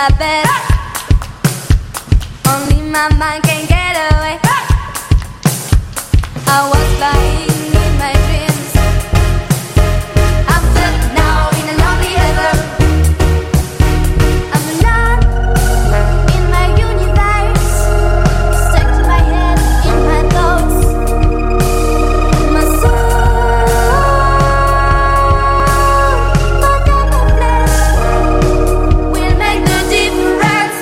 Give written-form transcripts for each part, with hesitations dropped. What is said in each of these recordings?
bed. Only my mind can get away. I was flying in my dreams. I'm stuck now in a lonely river. I'm alone in my universe, stuck to my head, in my thoughts, my soul, but not my flesh will make the difference.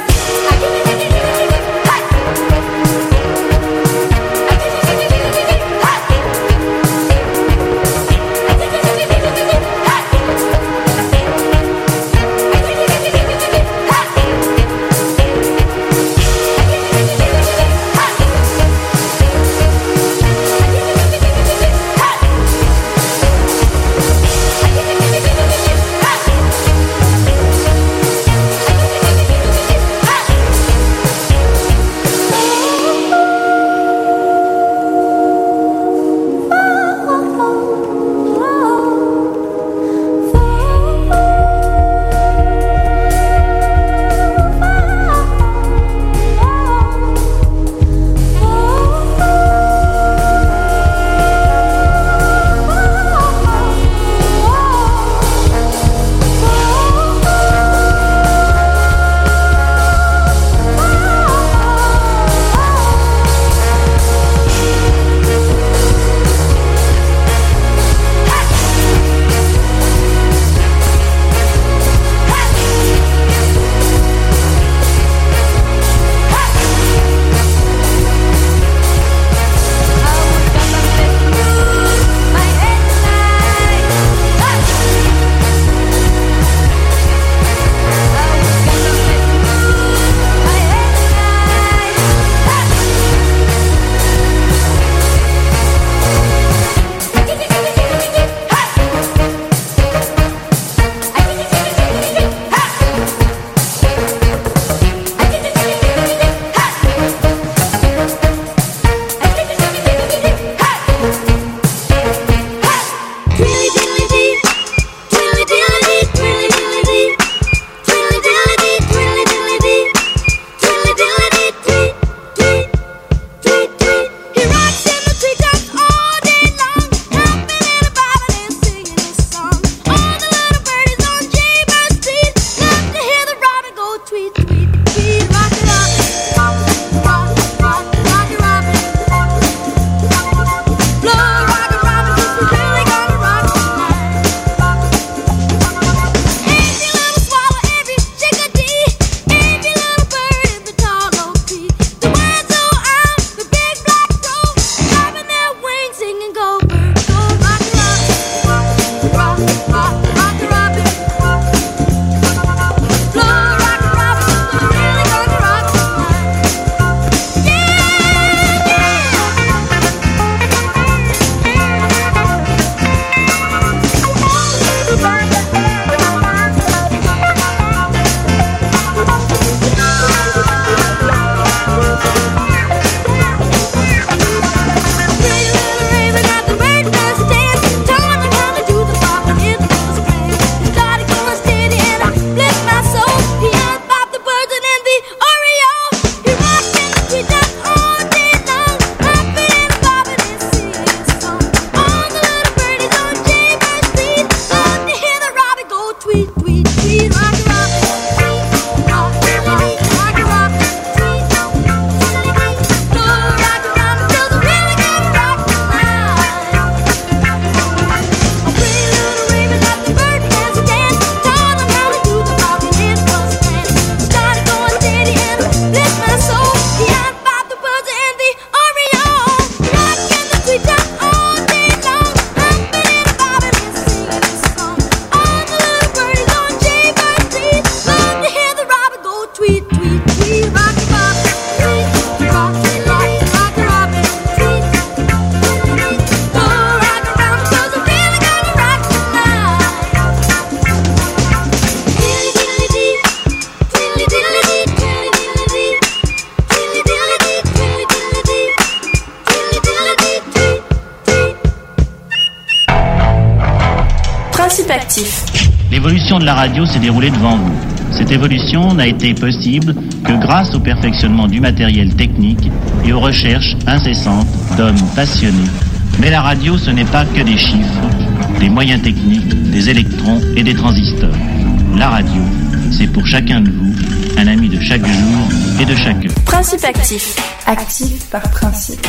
L'évolution de la radio s'est déroulée devant vous. Cette évolution n'a été possible que grâce au perfectionnement du matériel technique et aux recherches incessantes d'hommes passionnés. Mais la radio, ce n'est pas que des chiffres, des moyens techniques, des électrons et des transistors. La radio, c'est pour chacun de vous un ami de chaque jour et de chaque heure. Principe actif. Actif par principe.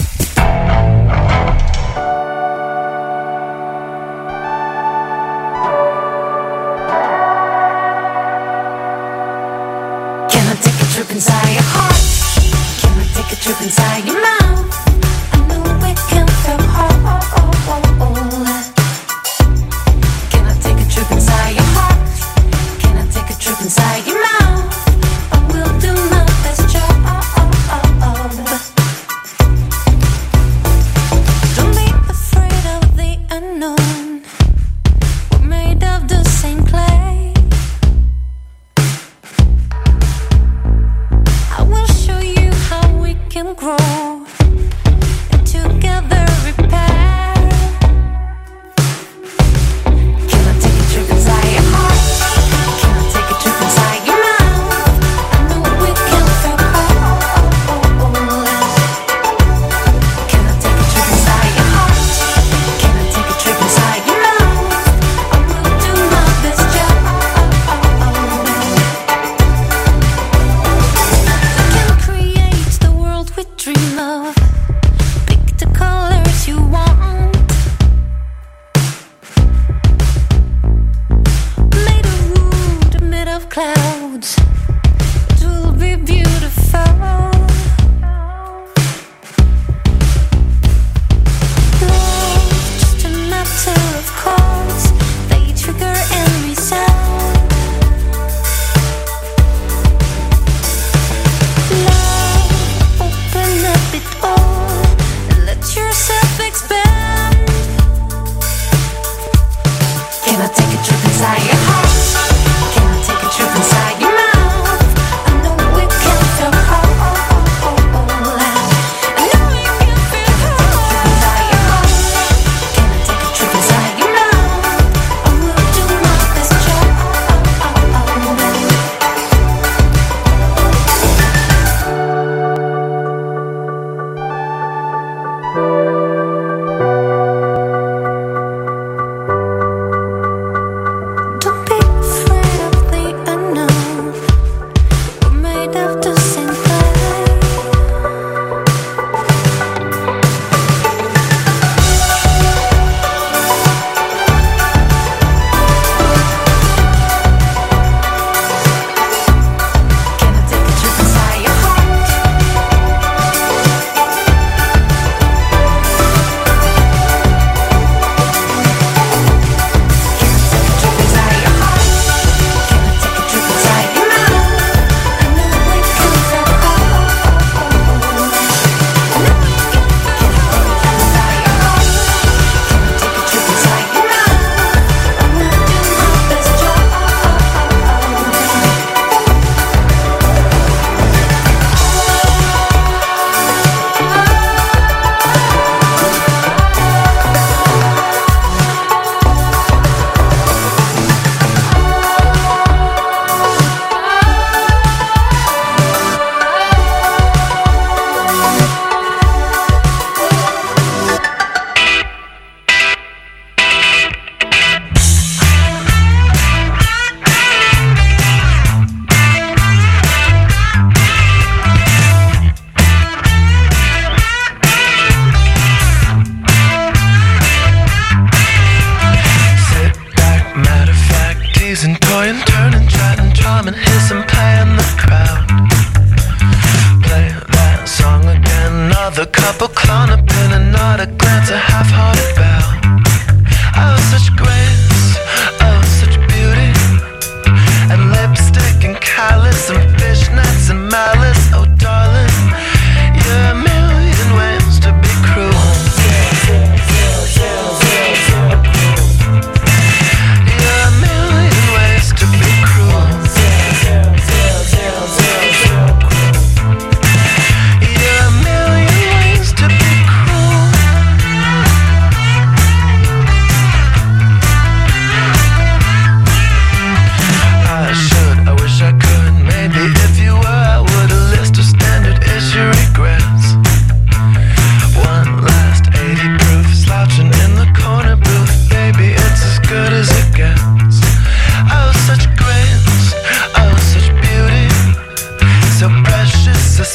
Inside your heart, can I take a trip inside your mouth? I know it can feel hard. Can I take a trip inside your heart? Can I take a trip inside your mouth? I will do my best job. Don't be afraid of the unknown. We're made of the same clay. I will show you how we can grow.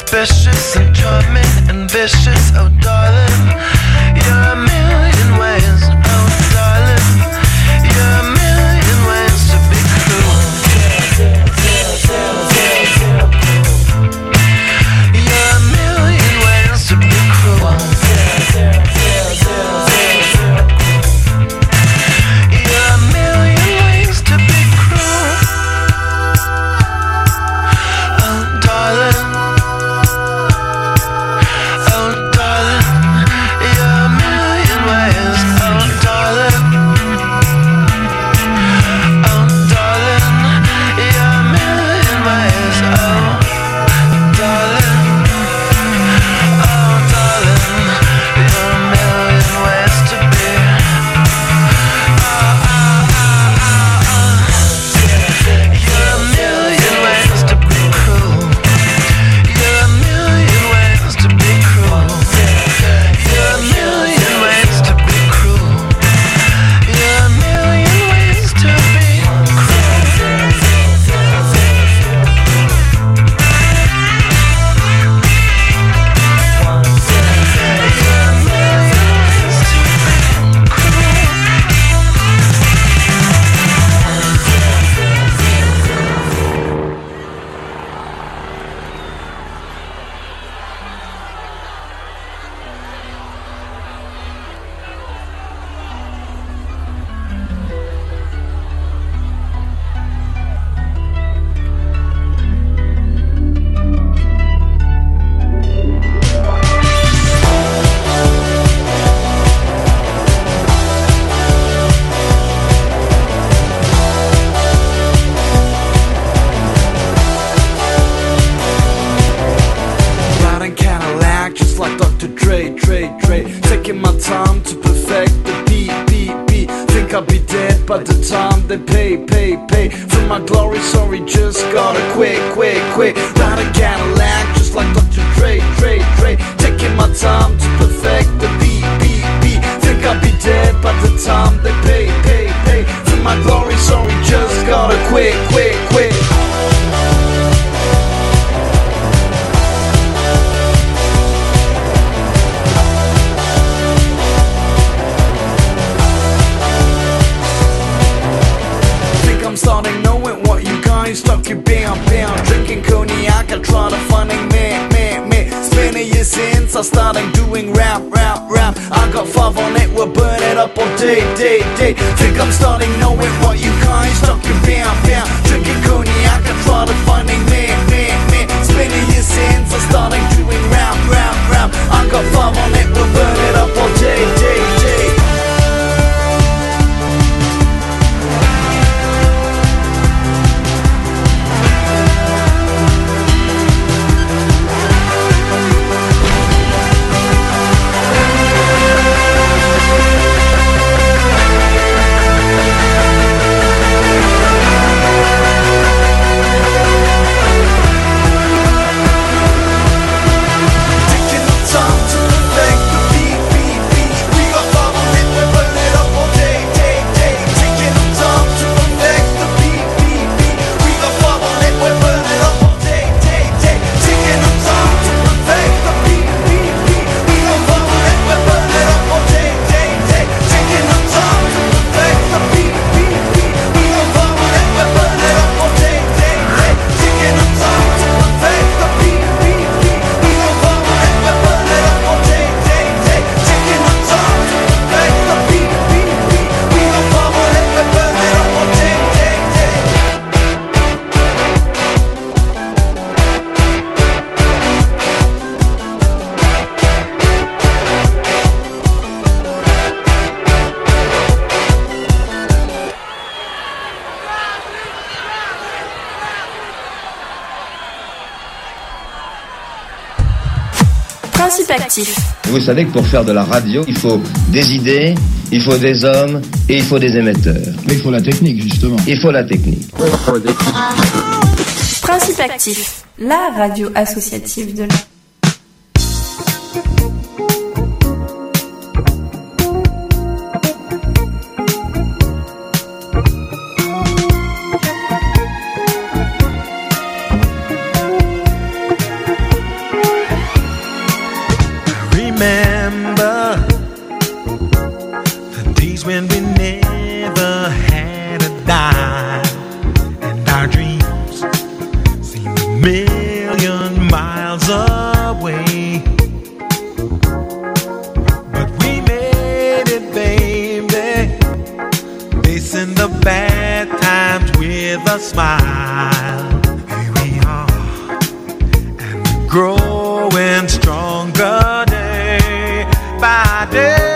suspicious and charming and vicious, oh darling. You're a million ways, oh darling. You're a million ways to be cruel. You're a million ways to be cruel. You're a million ways to be cruel. Oh darling. Oh darling. You're a million ways. Oh darling. Oh darling. You're a million ways. Oh darling. Oh darling. You're a million ways to be. You're a million ways to be cruel. You're a million ways to be cruel. You're a million ways to be cruel. You're a million ways to be riding Cadillac just like Dr. Dre. Taking my time to perfect the beat. Think I'll be dead by the time they pay. For my glory, sorry, just gotta quick. Riding Cadillac just like Dr. Dre. Taking my time to perfect the beat. Think I'll be dead by the time they pay. For my glory, sorry, just gotta quick. I'm starting knowing what you guys talking about. Drinking cognac, I try to finding me. It's been a year since I started doing rap. I got 5 on it, we'll burn it up all day. Think I'm starting knowing what you guys talking about. Drinking cognac, I try to finding me. It's been a year since I started doing rap. I got 5 on it, we'll burn it up all day. Principe actif. Vous savez que pour faire de la radio, il faut des idées, il faut des hommes et il faut des émetteurs. Mais il faut la technique, justement. Il faut la technique. Principe actif, la radio associative de la... million miles away. But we made it, baby, facing the bad times with a smile. Here we are, and we're growing stronger day by day.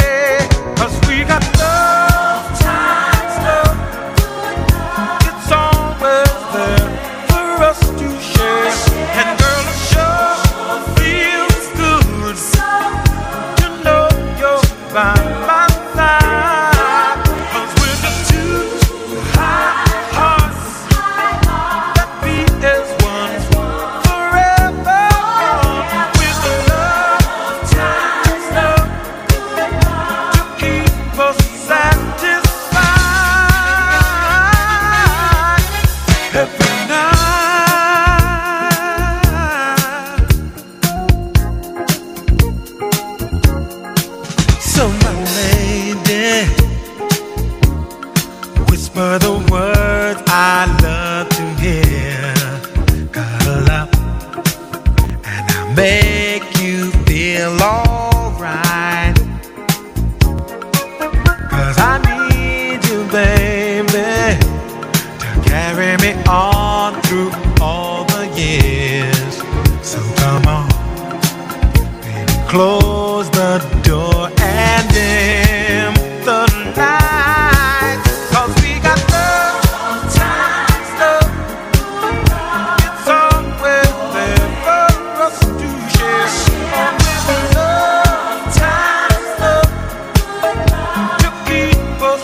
Close the door and dim the lights, 'cause we got love, time, love. It's always there for us to share. Always love, time, love, to keep us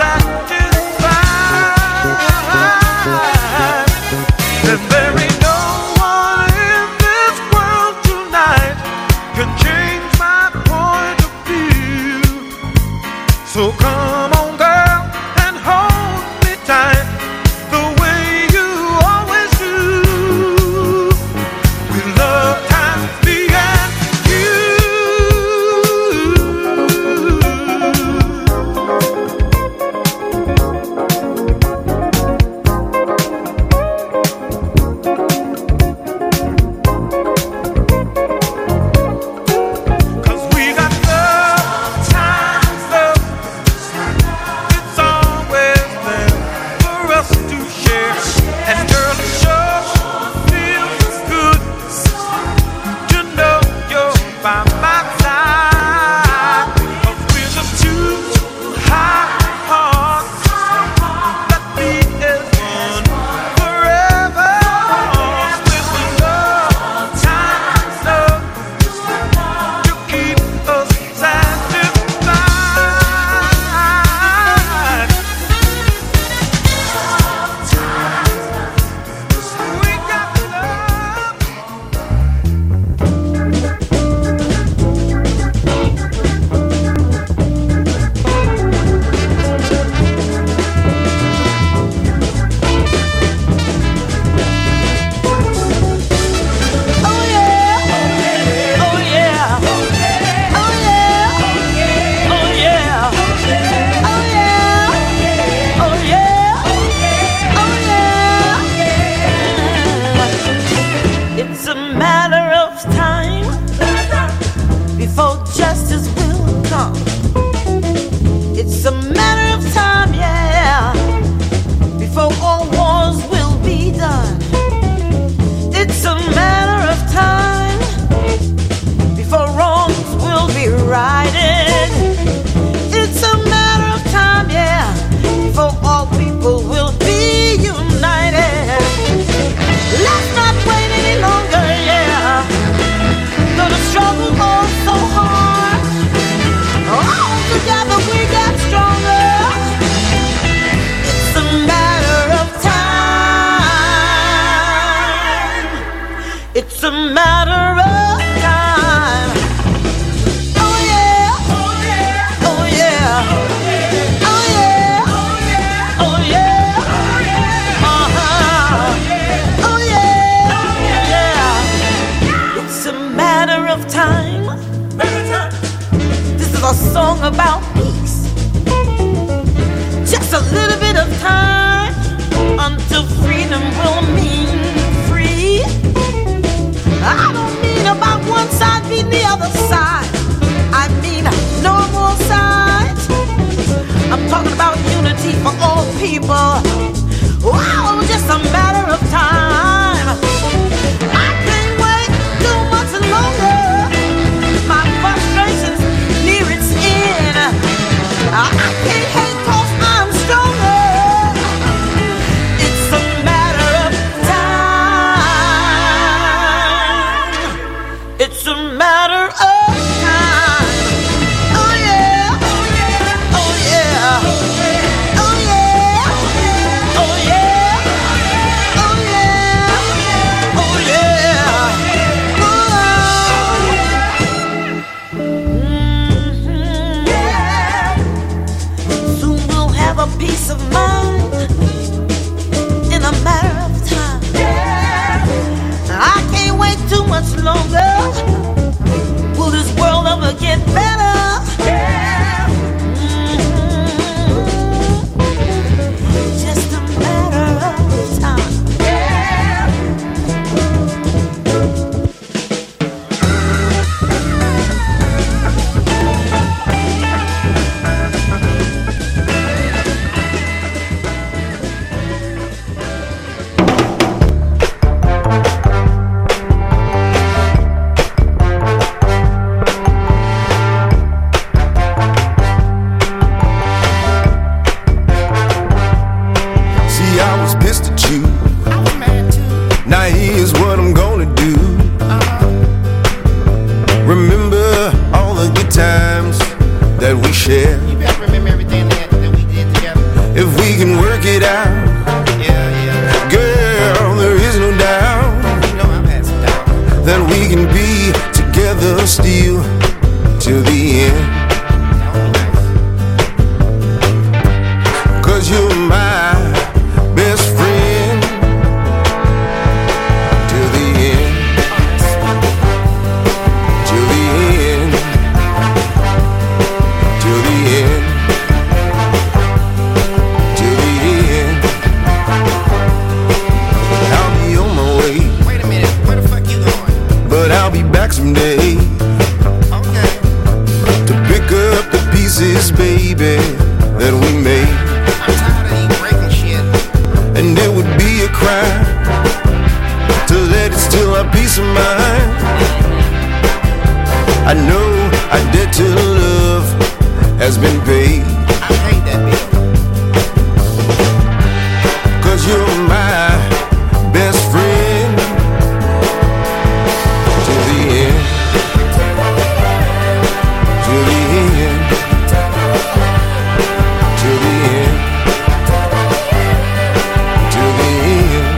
satisfied. And there ain't no one in this world tonight can change my point of view. So come on, girl, and hold me tight the way you always do. We love times me and you. It's a matter of time. Oh yeah, oh yeah, oh yeah, oh yeah, oh yeah, oh yeah, yeah. It's a matter of time. This is a song about peace. Just a little bit of time until freedom will mean free. people. Wow, just a matter of time. I can't wait too much longer. My frustration's near its end. I can't hate 'cause I'm stronger. It's a matter of time. It's a matter of time. Oh yeah, oh yeah, oh yeah, oh yeah, oh yeah, oh yeah, oh yeah. Soon we'll have a peace of mind in a matter of time. I can't wait too much longer. Will this world ever get better? Just a matter of time. See, I was pissed at you. Now here's what I'm gonna do. Remember all the good times that we shared. You better remember everything that we did together. If we can work it out, girl, there is no doubt I've had some doubt. that we can be together still till the end. Cause you're my best friend till the end. Till the end. Till the end. Till the end. I'll be on my way, Wait a minute, where the fuck you going? but I'll be back someday Okay. to pick up the pieces, baby, that we made. I'm tired of you breaking shit. And it would be a crime to let it steal our peace of mind. I know our debt to love has been paid. I paid that bill. Cause you're my best friend till the end. Till the end. Till the end. Till the end.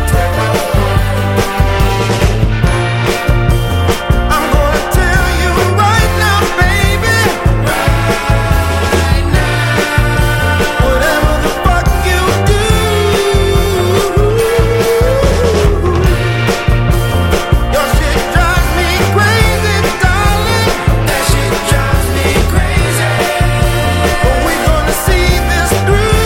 I'm gonna tell you right now, baby. Right now. Whatever the fuck you do, your shit drives me crazy, darling. That shit drives me crazy. But we're gonna see this through.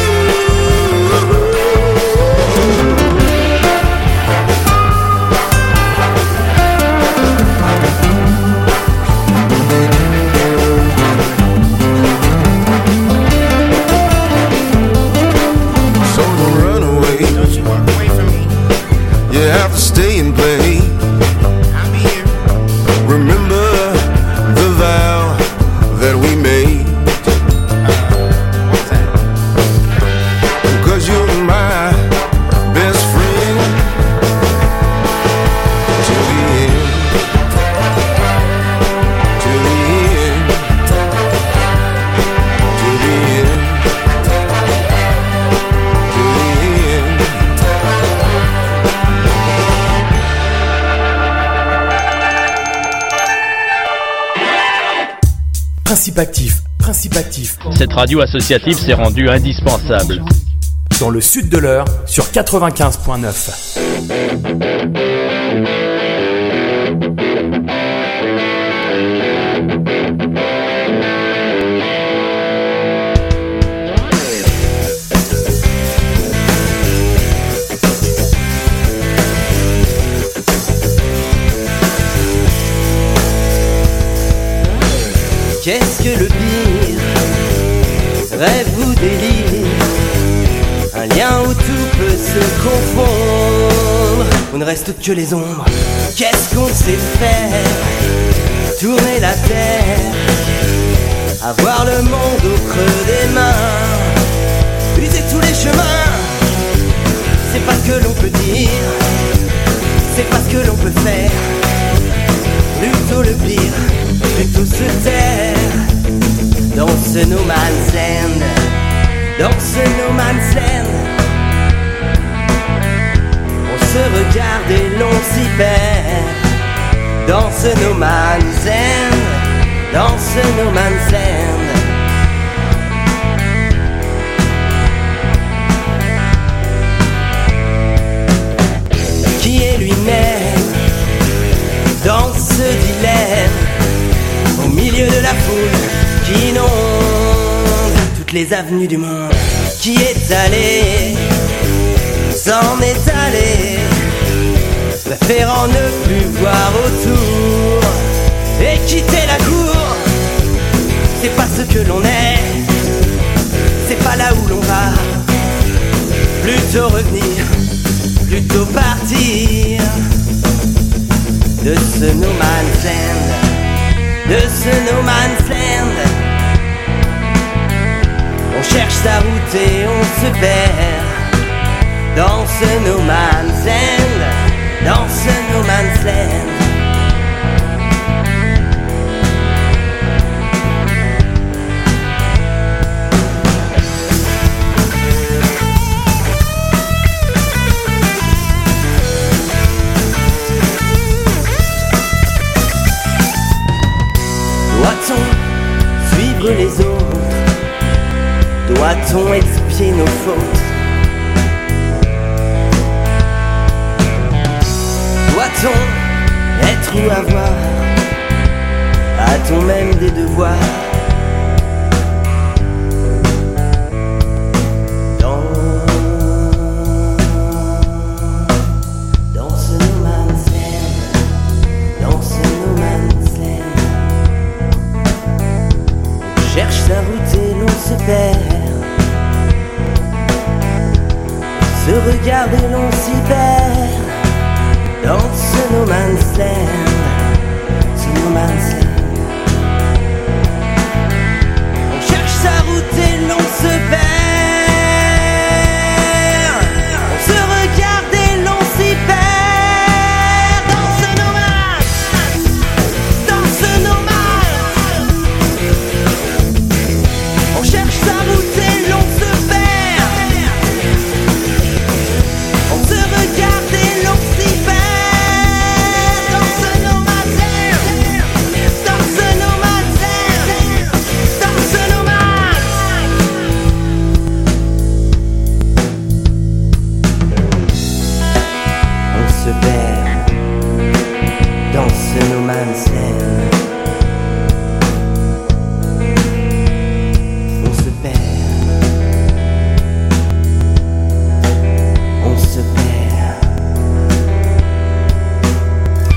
So don't run away. Don't you walk away from me. You have to stay and play. I'll be here. Remember the vow that we made. What's that? Cause you're my best friend till the end. Till the end. Till the end. Till the end. Principe actif, principe actif. Cette radio associative s'est rendue indispensable. Dans le sud de l'Eure, sur 95.9. Qu'est-ce que le pire? Rêve ou délire? un lien où tout peut se confondre, où ne reste que les ombres. Qu'est-ce qu'on sait faire? Tourner la terre, avoir le monde au creux des mains, user tous les chemins. C'est pas ce que l'on peut dire, c'est pas ce que l'on peut faire. Plutôt le pire, plutôt se taire. Dans ce no man's land, dans ce no man's land, on se regarde et l'on s'y perd. Dans ce no man's land, dans ce no man's land. Qui est lui-même dans ce dilemme, au milieu de la foule qui inonde toutes les avenues du monde? Qui est allé, s'en est allé, préférant ne plus voir autour et quitter la cour. C'est pas ce que l'on est, c'est pas là où l'on va. Plutôt revenir, plutôt partir de ce no man's land, de ce no man's land. On cherche sa route et on se perd dans ce no man's land, dans ce no man's land. Doit-on suivre les autres? Doit-on expier nos fautes? Doit-on être ou avoir? A-t-on même des devoirs? Dans ce no man's land, dans ce no man's land, on cherche sa route et l'on se perd, se regarde et l'on s'y perd. Dans ce no man's land, ce no man's land.